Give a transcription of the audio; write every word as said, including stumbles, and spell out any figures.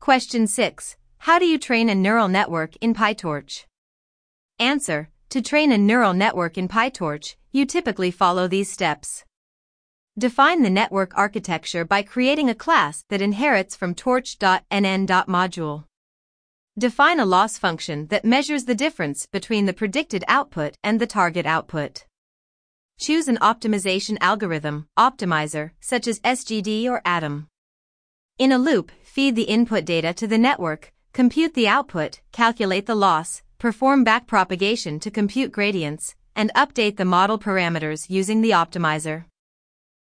Question six. How do you train a neural network in PyTorch? Answer. To train a neural network in PyTorch, you typically follow these steps. Define the network architecture by creating a class that inherits from torch.nn.module. Define a loss function that measures the difference between the predicted output and the target output. Choose an optimization algorithm, optimizer, such as S G D or Atom. In a loop, feed the input data to the network, compute the output, calculate the loss, perform backpropagation to compute gradients, and update the model parameters using the optimizer.